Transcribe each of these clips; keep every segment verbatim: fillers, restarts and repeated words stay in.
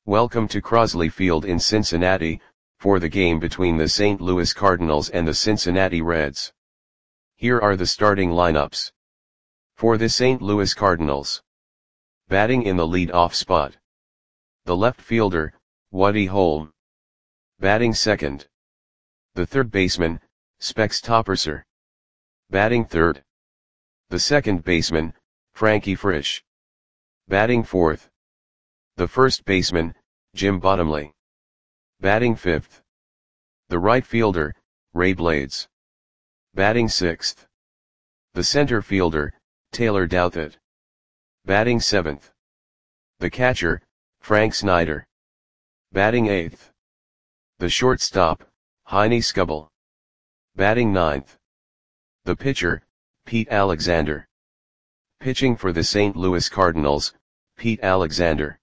Welcome to Crosley Field in Cincinnati, for the game between the Saint Louis Cardinals and the Cincinnati Reds. Here are the starting lineups. For the Saint Louis Cardinals. Batting in the lead-off spot. The left fielder, Woody Holm. Batting second. The third baseman, Specs Topperser. Batting third. The second baseman, Frankie Frisch. Batting fourth. The first baseman, Jim Bottomley. Batting fifth. The right fielder, Ray Blades. Batting sixth. The center fielder, Taylor Douthit. Batting seventh. The catcher, Frank Snyder. Batting eighth. The shortstop, Heine Skubal. Batting ninth. The pitcher, Pete Alexander. Pitching for the Saint Louis Cardinals, Pete Alexander.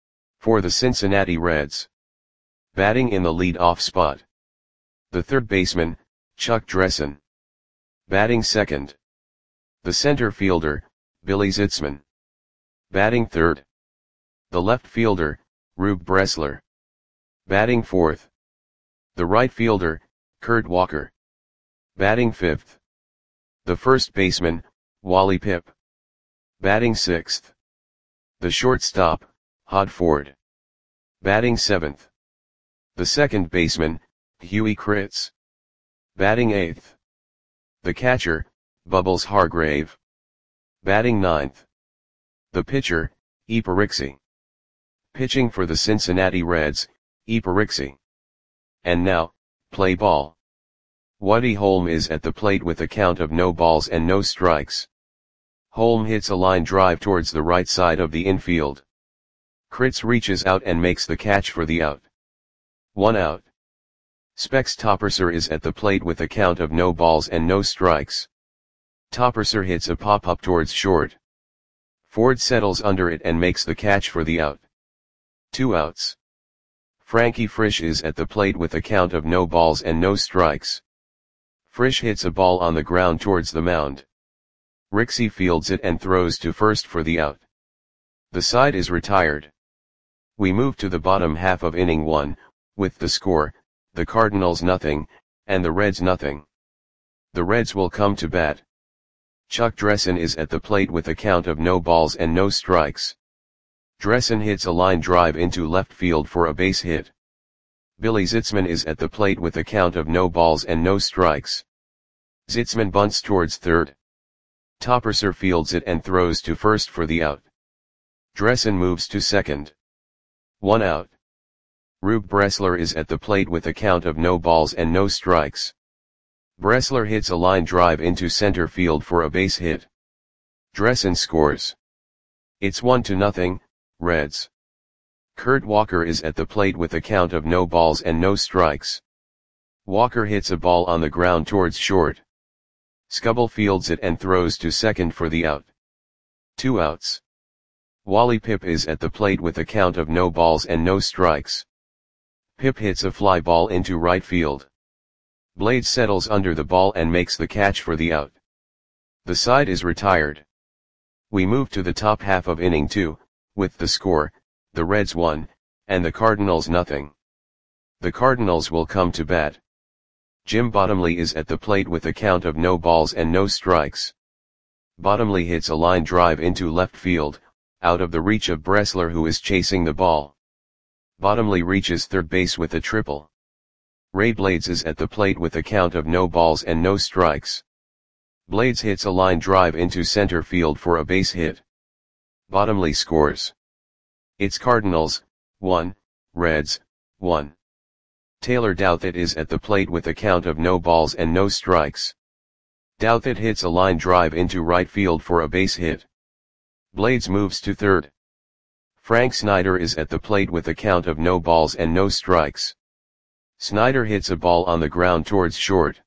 For the Cincinnati Reds. Batting in the lead-off spot. The third baseman, Chuck Dressen. Batting second. The center fielder, Billy Zitzman. Batting third. The left fielder, Rube Bressler. Batting fourth. The right fielder, Kurt Walker. Batting fifth. The first baseman, Wally Pipp. Batting sixth. The shortstop, Hod Ford. Batting seventh. The second baseman, Huey Kritz. Batting eighth. The catcher, Bubbles Hargrave. Batting ninth. The pitcher, Yper Rixey. Pitching for the Cincinnati Reds, Yper Rixey. And now, play ball. Woody Holm is at the plate with a count of no balls and no strikes. Holm hits a line drive towards the right side of the infield. Kritz reaches out and makes the catch for the out. One out. Specs Topperser is at the plate with a count of no balls and no strikes. Topperser hits a pop-up towards short. Ford settles under it and makes the catch for the out. Two outs. Frankie Frisch is at the plate with a count of no balls and no strikes. Frisch hits a ball on the ground towards the mound. Rixey fields it and throws to first for the out. The side is retired. We move to the bottom half of inning one, with the score, the Cardinals nothing, and the Reds nothing. The Reds will come to bat. Chuck Dressen is at the plate with a count of no balls and no strikes. Dressen hits a line drive into left field for a base hit. Billy Zitzman is at the plate with a count of no balls and no strikes. Zitzman bunts towards third. Topperser fields it and throws to first for the out. Dressen moves to second. One out. Rube Bressler is at the plate with a count of no balls and no strikes. Bressler hits a line drive into center field for a base hit. Dressen scores. It's one to nothing, Reds. Kurt Walker is at the plate with a count of no balls and no strikes. Walker hits a ball on the ground towards short. Skubal fields it and throws to second for the out. Two outs. Wally Pipp is at the plate with a count of no balls and no strikes. Pipp hits a fly ball into right field. Blades settles under the ball and makes the catch for the out. The side is retired. We move to the top half of inning two, with the score, the Reds one, and the Cardinals nothing. The Cardinals will come to bat. Jim Bottomley is at the plate with a count of no balls and no strikes. Bottomley hits a line drive into left field, out of the reach of Bressler, who is chasing the ball. Bottomley reaches third base with a triple. Ray Blades is at the plate with a count of no balls and no strikes. Blades hits a line drive into center field for a base hit. Bottomley scores. It's Cardinals, one, Reds, one. Taylor Douthit is at the plate with a count of no balls and no strikes. Douthit hits a line drive into right field for a base hit. Blades moves to third. Frank Snyder is at the plate with a count of no balls and no strikes. Snyder hits a ball on the ground towards short.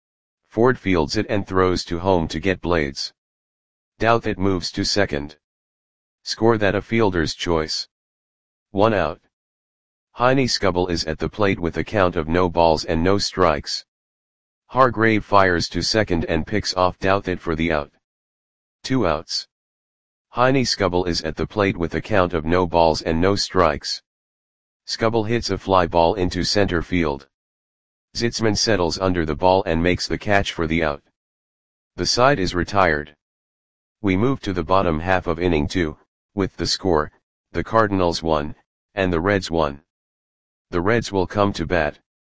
Ford fields it and throws to home to get Blades. Douthit moves to second. Score that a fielder's choice. One out. Heine Skubal is at the plate with a count of no balls and no strikes. Hargrave fires to second and picks off Douthit for the out. Two outs. Heine Skubal is at the plate with a count of no balls and no strikes. Skubal hits a fly ball into center field. Zitzman settles under the ball and makes the catch for the out. The side is retired. We move to the bottom half of inning two, with the score, the Cardinals won, and the Reds won. The Reds will come to bat.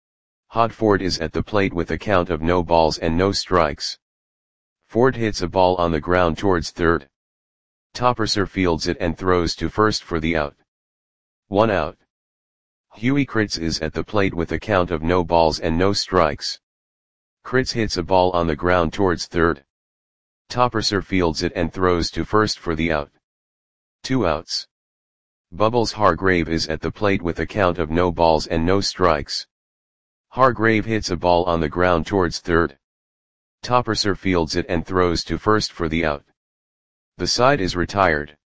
Hodford is at the plate with a count of no balls and no strikes. Ford hits a ball on the ground towards third. Topperser fields it and throws to first for the out. One out. Huey Kritz is at the plate with a count of no balls and no strikes. Kritz hits a ball on the ground towards third. Topperser fields it and throws to first for the out. Two outs. Bubbles Hargrave is at the plate with a count of no balls and no strikes. Hargrave hits a ball on the ground towards third. Topperser fields it and throws to first for the out. The side is retired.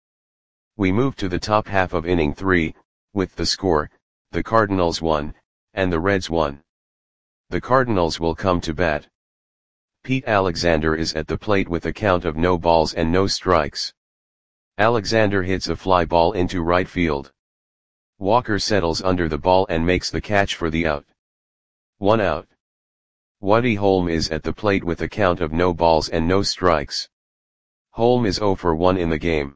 We move to the top half of inning three, with the score, the Cardinals won, and the Reds won. The Cardinals will come to bat. Pete Alexander is at the plate with a count of no balls and no strikes. Alexander hits a fly ball into right field. Walker settles under the ball and makes the catch for the out. One out. Woody Holm is at the plate with a count of no balls and no strikes. Holm is oh for one in the game.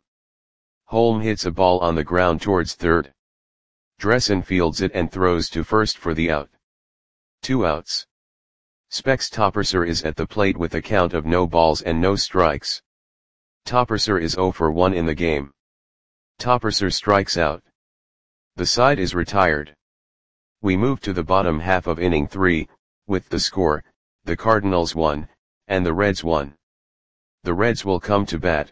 Holm hits a ball on the ground towards third. Dressen fields it and throws to first for the out. Two outs. Specs Topperser is at the plate with a count of no balls and no strikes. Topperser is oh for one in the game. Topperser strikes out. The side is retired. We move to the bottom half of inning three, with the score, the Cardinals won, and the Reds won. The Reds will come to bat.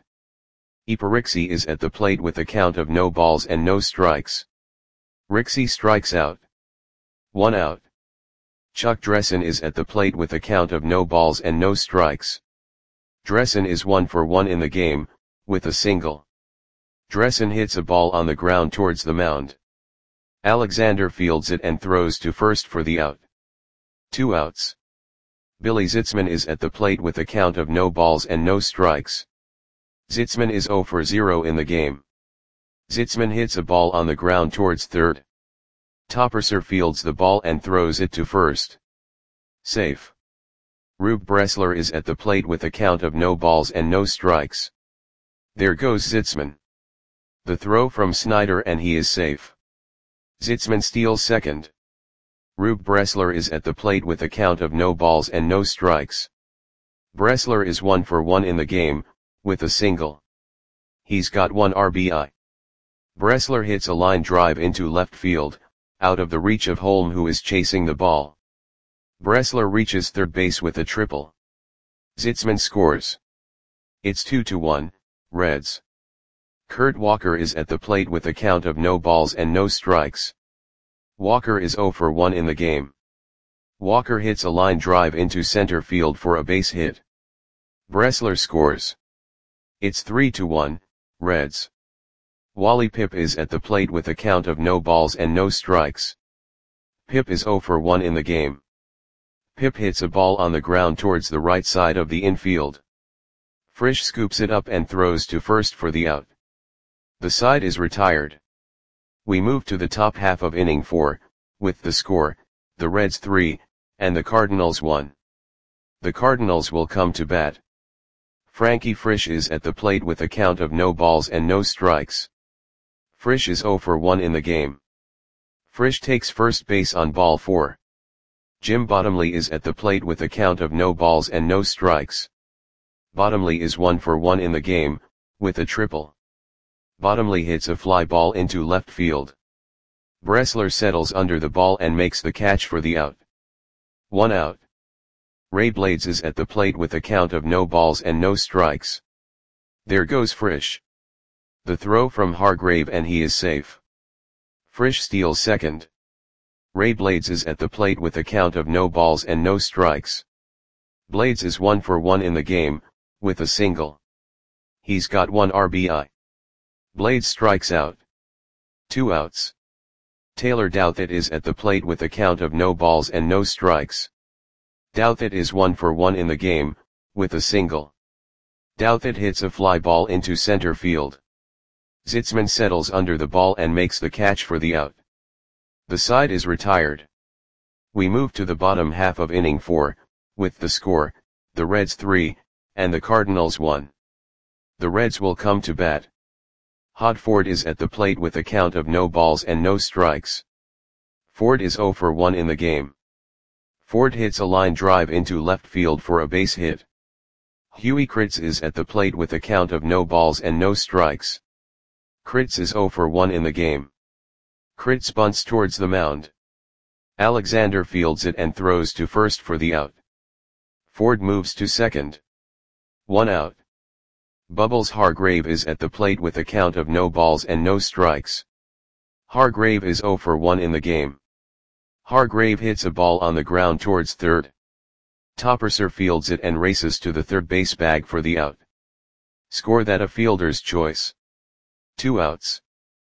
Iparixi is at the plate with a count of no balls and no strikes. Rixey strikes out. One out. Chuck Dressen is at the plate with a count of no balls and no strikes. Dressen is one for one in the game, with a single. Dressen hits a ball on the ground towards the mound. Alexander fields it and throws to first for the out. Two outs. Billy Zitzman is at the plate with a count of no balls and no strikes. Zitzman is oh for zero in the game. Zitzman hits a ball on the ground towards third. Topperser fields the ball and throws it to first. Safe. Rube Bressler is at the plate with a count of no balls and no strikes. There goes Zitzman. The throw from Snyder and he is safe. Zitzman steals second. Rube Bressler is at the plate with a count of no balls and no strikes. Bressler is one for one in the game, with a single. He's got one R B I. Bressler hits a line drive into left field, out of the reach of Holm who is chasing the ball. Bressler reaches third base with a triple. Zitzman scores. It's two to one, Reds. Kurt Walker is at the plate with a count of no balls and no strikes. Walker is oh for one in the game. Walker hits a line drive into center field for a base hit. Bressler scores. It's three to one, Reds. Wally Pipp is at the plate with a count of no balls and no strikes. Pipp is oh for one in the game. Pipp hits a ball on the ground towards the right side of the infield. Frisch scoops it up and throws to first for the out. The side is retired. We move to the top half of inning four, with the score, the Reds three, and the Cardinals one. The Cardinals will come to bat. Frankie Frisch is at the plate with a count of no balls and no strikes. Frisch is oh for one in the game. Frisch takes first base on ball four. Jim Bottomley is at the plate with a count of no balls and no strikes. Bottomley is one for one in the game, with a triple. Bottomley hits a fly ball into left field. Bressler settles under the ball and makes the catch for the out. One out. Ray Blades is at the plate with a count of no balls and no strikes. There goes Frisch. The throw from Hargrave and he is safe. Frisch steals second. Ray Blades is at the plate with a count of no balls and no strikes. Blades is one for one in the game, with a single. He's got one R B I. Blades strikes out. Two outs. Taylor Douthit is at the plate with a count of no balls and no strikes. Douthit is one for one in the game, with a single. Douthit hits a fly ball into center field. Zitzman settles under the ball and makes the catch for the out. The side is retired. We move to the bottom half of inning four, with the score, the Reds three, and the Cardinals one. The Reds will come to bat. Hod Ford is at the plate with a count of no balls and no strikes. Ford is oh for one in the game. Ford hits a line drive into left field for a base hit. Huey Kritz is at the plate with a count of no balls and no strikes. Kritz is oh for one in the game. Kritz bunts towards the mound. Alexander fields it and throws to first for the out. Ford moves to second. One out. Bubbles Hargrave is at the plate with a count of no balls and no strikes. Hargrave is oh for one in the game. Hargrave hits a ball on the ground towards third. Topperser fields it and races to the third base bag for the out. Score that a fielder's choice. Two outs.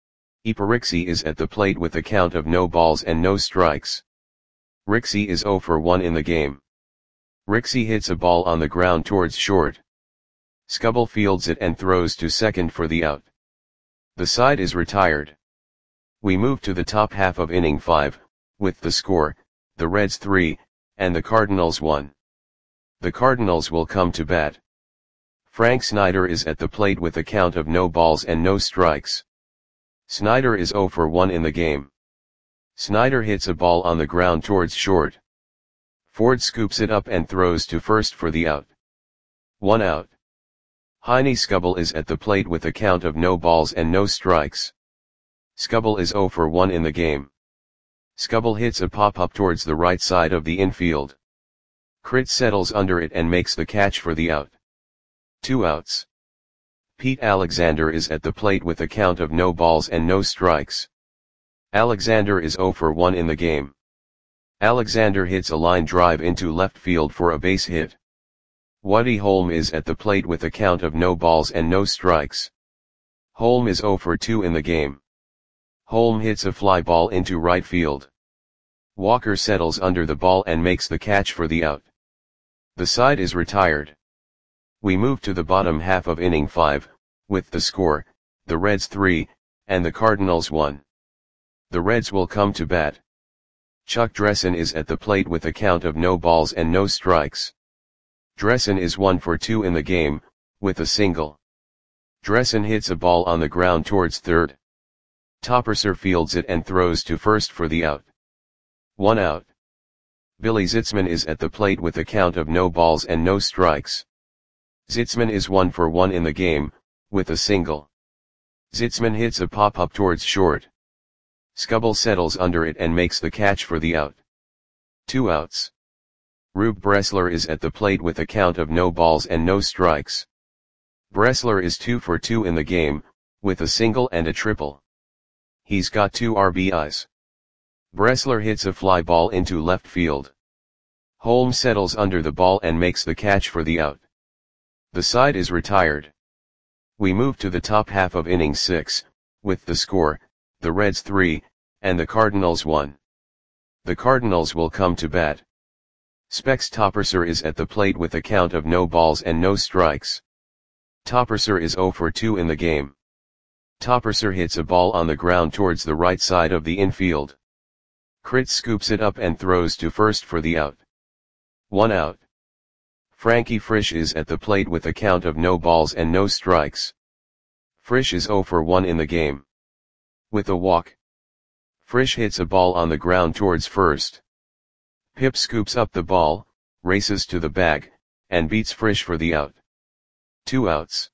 Iparixi is at the plate with a count of no balls and no strikes. Rixey is oh for one in the game. Rixey hits a ball on the ground towards short. Scubble fields it and throws to second for the out. The side is retired. We move to the top half of inning five, with the score, the Reds three, and the Cardinals one. The Cardinals will come to bat. Frank Snyder is at the plate with a count of no balls and no strikes. Snyder is oh for one in the game. Snyder hits a ball on the ground towards short. Ford scoops it up and throws to first for the out. One out. Heine Scubble is at the plate with a count of no balls and no strikes. Scubble is oh for one in the game. Scubble hits a pop-up towards the right side of the infield. Kritz settles under it and makes the catch for the out. Two outs. Pete Alexander is at the plate with a count of no balls and no strikes. Alexander is oh for one in the game. Alexander hits a line drive into left field for a base hit. Woody Holm is at the plate with a count of no balls and no strikes. Holm is oh for two in the game. Holm hits a fly ball into right field. Walker settles under the ball and makes the catch for the out. The side is retired. We move to the bottom half of inning five, with the score, the Reds three, and the Cardinals one. The Reds will come to bat. Chuck Dressen is at the plate with a count of no balls and no strikes. Dressen is one for two in the game, with a single. Dressen hits a ball on the ground towards third. Topperser fields it and throws to first for the out. One out. Billy Zitzman is at the plate with a count of no balls and no strikes. Zitzman is one for one in the game, with a single. Zitzman hits a pop-up towards short. Scubble settles under it and makes the catch for the out. Two outs. Rube Bressler is at the plate with a count of no balls and no strikes. Bressler is two for two in the game, with a single and a triple. He's got two R B Is. Bressler hits a fly ball into left field. Holmes settles under the ball and makes the catch for the out. The side is retired. We move to the top half of inning six, with the score, the Reds three, and the Cardinals one. The Cardinals will come to bat. Specs Topperser is at the plate with a count of no balls and no strikes. Topperser is oh for two in the game. Topperser hits a ball on the ground towards the right side of the infield. Kritz scoops it up and throws to first for the out. One out. Frankie Frisch is at the plate with a count of no balls and no strikes. Frisch is oh for one in the game. With a walk. Frisch hits a ball on the ground towards first. Pip scoops up the ball, races to the bag, and beats Frisch for the out. Two outs.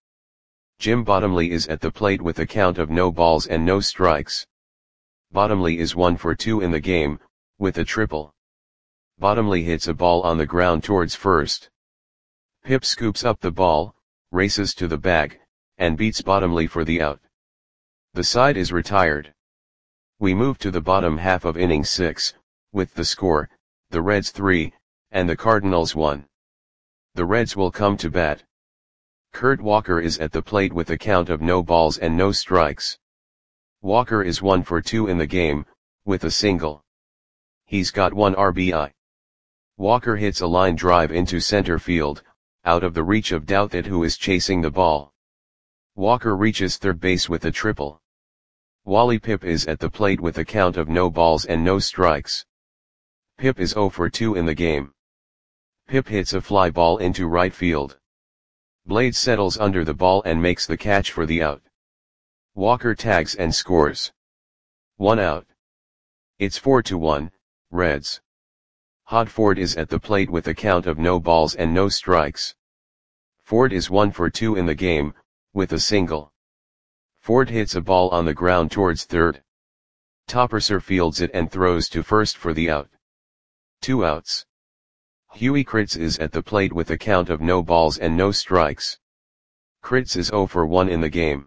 Jim Bottomley is at the plate with a count of no balls and no strikes. Bottomley is one for two in the game, with a triple. Bottomley hits a ball on the ground towards first. Pip scoops up the ball, races to the bag, and beats Bottomley for the out. The side is retired. We move to the bottom half of inning six, with the score, the Reds three, and the Cardinals one. The Reds will come to bat. Kurt Walker is at the plate with a count of no balls and no strikes. Walker is one for two in the game, with a single. He's got one R B I. Walker hits a line drive into center field, out of the reach of Douthit, who is chasing the ball. Walker reaches third base with a triple. Wally Pip is at the plate with a count of no balls and no strikes. Pip is zero for two in the game. Pip hits a fly ball into right field. Blades settles under the ball and makes the catch for the out. Walker tags and scores. One out. It's four to one, Reds. Hod Ford is at the plate with a count of no balls and no strikes. Ford is one for two in the game, with a single. Ford hits a ball on the ground towards third. Topperser fields it and throws to first for the out. Two outs. Huey Kritz is at the plate with a count of no balls and no strikes. Kritz is zero for one in the game.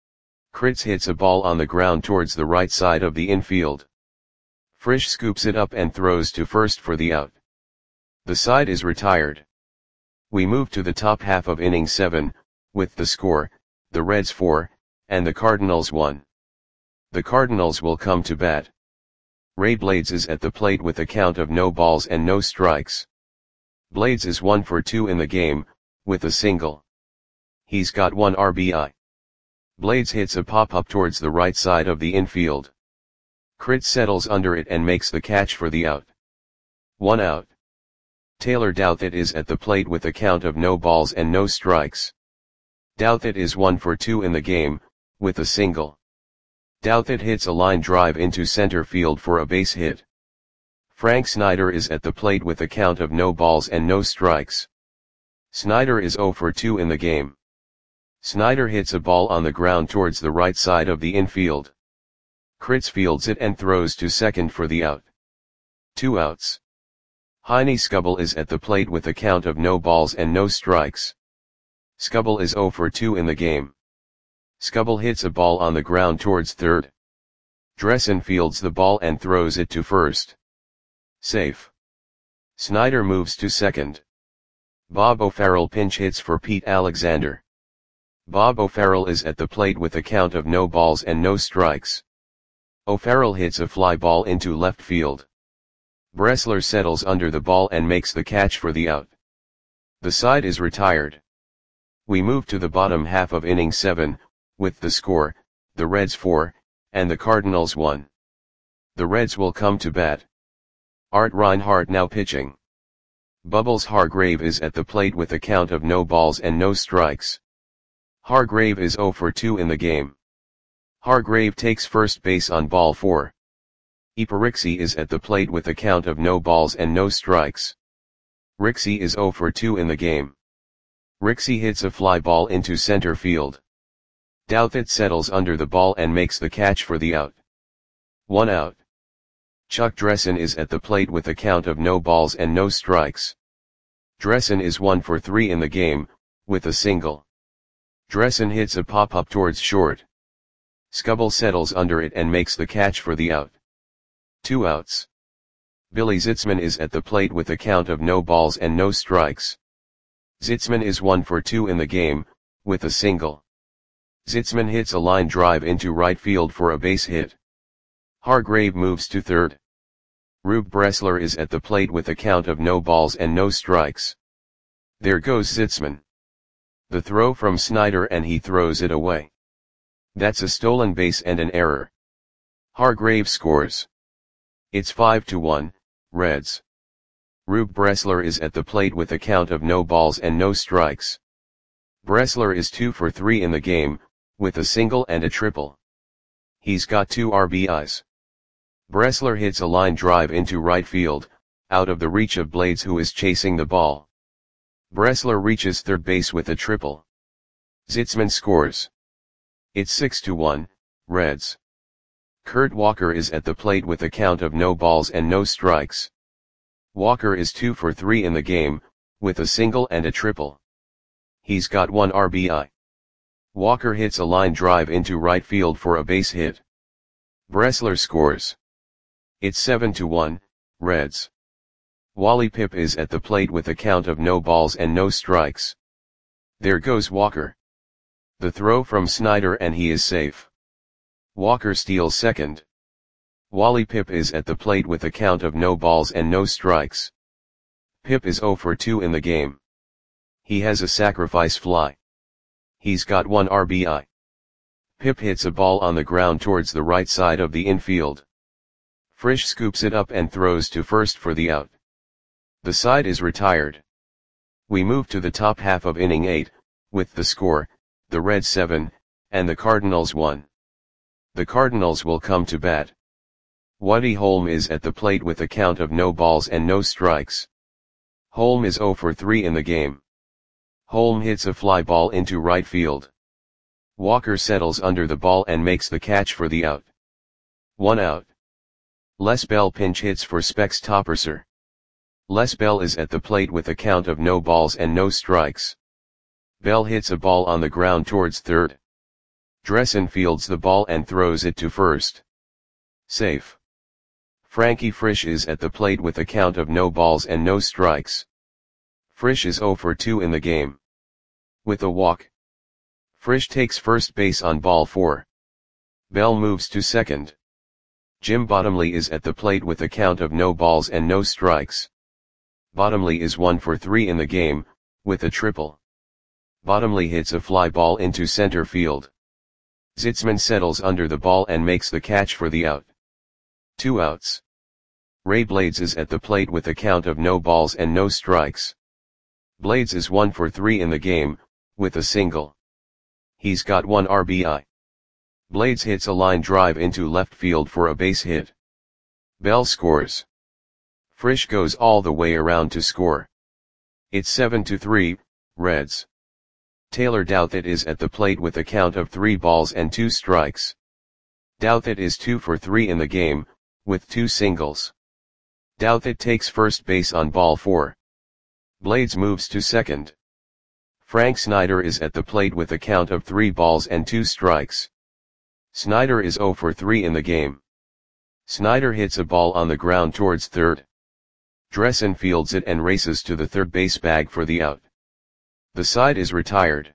Kritz hits a ball on the ground towards the right side of the infield. Frisch scoops it up and throws to first for the out. The side is retired. We move to the top half of inning seven, with the score, the Reds four, and the Cardinals one. The Cardinals will come to bat. Ray Blades is at the plate with a count of no balls and no strikes. Blades is one for two in the game, with a single. He's got one R B I. Blades hits a pop-up towards the right side of the infield. Kritz settles under it and makes the catch for the out. One out. Taylor Douthit is at the plate with a count of no balls and no strikes. Douthit is one for two in the game, with a single. Douthit hits a line drive into center field for a base hit. Frank Snyder is at the plate with a count of no balls and no strikes. Snyder is zero for two in the game. Snyder hits a ball on the ground towards the right side of the infield. Kritz fields it and throws to second for the out. Two outs. Heine Skubal is at the plate with a count of no balls and no strikes. Skubal is zero for two in the game. Skubal hits a ball on the ground towards third. Dressen fields the ball and throws it to first. Safe. Snyder moves to second. Bob O'Farrell pinch hits for Pete Alexander. Bob O'Farrell is at the plate with a count of no balls and no strikes. O'Farrell hits a fly ball into left field. Bressler settles under the ball and makes the catch for the out. The side is retired. We move to the bottom half of inning seven, with the score, the Reds four, and the Cardinals one. The Reds will come to bat. Art Reinhardt now pitching. Bubbles Hargrave is at the plate with a count of no balls and no strikes. Hargrave is zero for two in the game. Hargrave takes first base on ball four. Iparixi is at the plate with a count of no balls and no strikes. Rixey is zero for two in the game. Rixey hits a fly ball into center field. Douthit settles under the ball and makes the catch for the out. One out. Chuck Dressen is at the plate with a count of no balls and no strikes. Dressen is one for three in the game, with a single. Dressen hits a pop-up towards short. Skubal settles under it and makes the catch for the out. Two outs. Billy Zitzman is at the plate with a count of no balls and no strikes. Zitzman is one for two in the game, with a single. Zitzman hits a line drive into right field for a base hit. Hargrave moves to third. Rube Bressler is at the plate with a count of no balls and no strikes. There goes Zitzman. The throw from Snyder and he throws it away. That's a stolen base and an error. Hargrave scores. It's five to one, Reds. Rube Bressler is at the plate with a count of no balls and no strikes. Bressler is two for three in the game, with a single and a triple. He's got two R B Is. Bressler hits a line drive into right field, out of the reach of Blades who is chasing the ball. Bressler reaches third base with a triple. Zitzman scores. It's six to one, Reds. Kurt Walker is at the plate with a count of no balls and no strikes. Walker is two for three in the game, with a single and a triple. He's got one R B I. Walker hits a line drive into right field for a base hit. Bressler scores. It's seven to one, Reds. Wally Pip is at the plate with a count of no balls and no strikes. There goes Walker. The throw from Snyder and he is safe. Walker steals second. Wally Pip is at the plate with a count of no balls and no strikes. Pip is zero for two in the game. He has a sacrifice fly. He's got one R B I. Pip hits a ball on the ground towards the right side of the infield. Frisch scoops it up and throws to first for the out. The side is retired. We move to the top half of inning eight, with the score, the Reds seven, and the Cardinals one. The Cardinals will come to bat. Woody Holm is at the plate with a count of no balls and no strikes. Holm is oh for three in the game. Holm hits a fly ball into right field. Walker settles under the ball and makes the catch for the out. One out. Les Bell pinch hits for Specs Topperser. Les Bell is at the plate with a count of no balls and no strikes. Bell hits a ball on the ground towards third. Dressen fields the ball and throws it to first. Safe. Frankie Frisch is at the plate with a count of no balls and no strikes. Frisch is oh for two in the game. With a walk. Frisch takes first base on ball four. Bell moves to second. Jim Bottomley is at the plate with a count of no balls and no strikes. Bottomley is one for three in the game, with a triple. Bottomley hits a fly ball into center field. Zitzman settles under the ball and makes the catch for the out. Two outs. Ray Blades is at the plate with a count of no balls and no strikes. Blades is one for three in the game, with a single. He's got one R B I. Blades hits a line drive into left field for a base hit. Bell scores. Frisch goes all the way around to score. It's seven to three, Reds. Taylor Douthit is at the plate with a count of three balls and two strikes. Douthit is two for three in the game, with two singles. Douthit takes first base on ball four. Blades moves to second. Frank Snyder is at the plate with a count of three balls and two strikes. Snyder is oh for three in the game. Snyder hits a ball on the ground towards third. Dressen fields it and races to the third base bag for the out. The side is retired.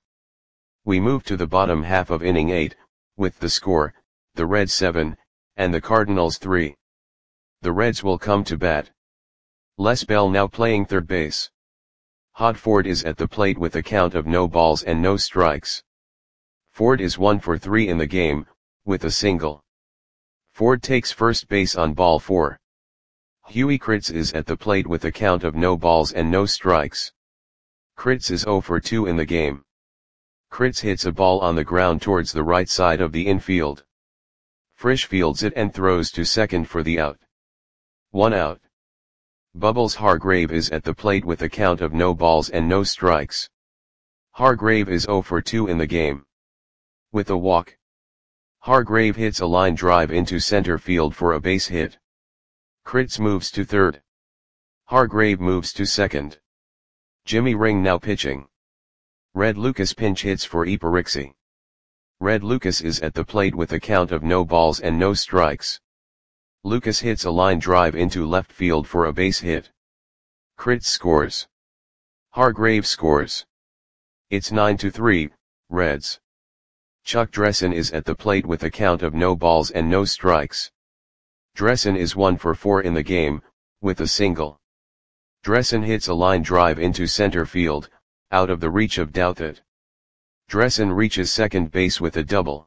We move to the bottom half of inning eight, with the score, the Reds seven, and the Cardinals three. The Reds will come to bat. Les Bell now playing third base. Hod Ford is at the plate with a count of no balls and no strikes. Ford is one for three in the game, with a single. Ford takes first base on ball four. Huey Kritz is at the plate with a count of no balls and no strikes. Kritz is oh for two in the game. Kritz hits a ball on the ground towards the right side of the infield. Frisch fields it and throws to second for the out. One out. Bubbles Hargrave is at the plate with a count of no balls and no strikes. Hargrave is oh for two in the game. With a walk. Hargrave hits a line drive into center field for a base hit. Kritz moves to third. Hargrave moves to second. Jimmy Ring now pitching. Red Lucas pinch hits for Iparixi. Red Lucas is at the plate with a count of no balls and no strikes. Lucas hits a line drive into left field for a base hit. Kritz scores. Hargrave scores. It's nine to three, Reds. Chuck Dressen is at the plate with a count of no balls and no strikes. Dressen is one for four in the game, with a single. Dressen hits a line drive into center field, out of the reach of Douthit. Dressen reaches second base with a double.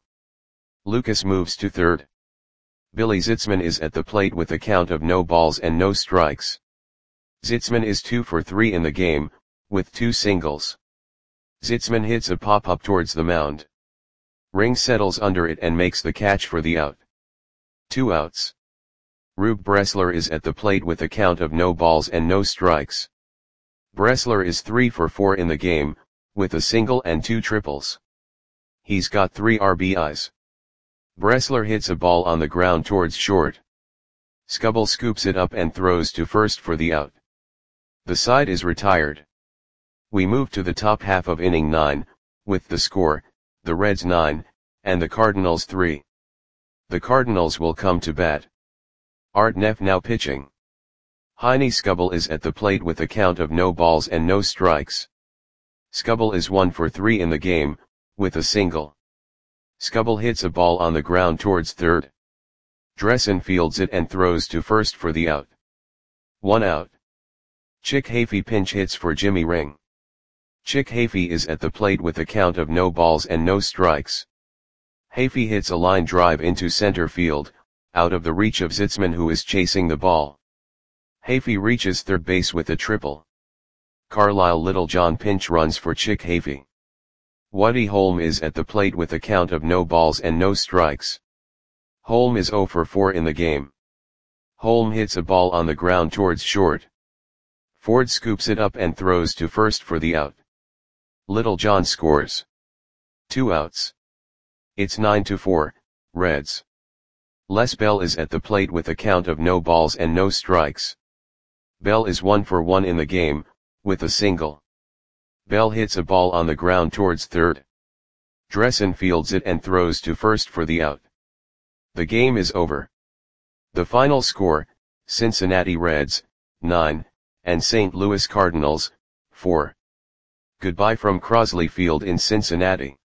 Lucas moves to third. Billy Zitzman is at the plate with a count of no balls and no strikes. Zitzman is two for three in the game, with two singles. Zitzman hits a pop-up towards the mound. Ring settles under it and makes the catch for the out. Two outs. Rube Bressler is at the plate with a count of no balls and no strikes. Bressler is three for four in the game, with a single and two triples. He's got three R B Is. Bressler hits a ball on the ground towards short. Scubble scoops it up and throws to first for the out. The side is retired. We move to the top half of inning nine, with the score, the Reds nine, and the Cardinals three. The Cardinals will come to bat. Art Neff now pitching. Heine Scubble is at the plate with a count of no balls and no strikes. Scubble is one for three in the game, with a single. Scubble hits a ball on the ground towards third. Dressen fields it and throws to first for the out. One out. Chick Hafey pinch hits for Jimmy Ring. Chick Hafey is at the plate with a count of no balls and no strikes. Hafey hits a line drive into center field, out of the reach of Zitzman, who is chasing the ball. Hafey reaches third base with a triple. Carlisle Littlejohn pinch runs for Chick Hafey. Woody Holm is at the plate with a count of no balls and no strikes. Holm is zero for four in the game. Holm hits a ball on the ground towards short. Ford scoops it up and throws to first for the out. Littlejohn scores. Two outs. It's nine to four, Reds. Les Bell is at the plate with a count of no balls and no strikes. Bell is one for one in the game, with a single. Bell hits a ball on the ground towards third. Dressen fields it and throws to first for the out. The game is over. The final score, Cincinnati Reds, nine, and Saint Louis Cardinals, four. Goodbye from Crosley Field in Cincinnati.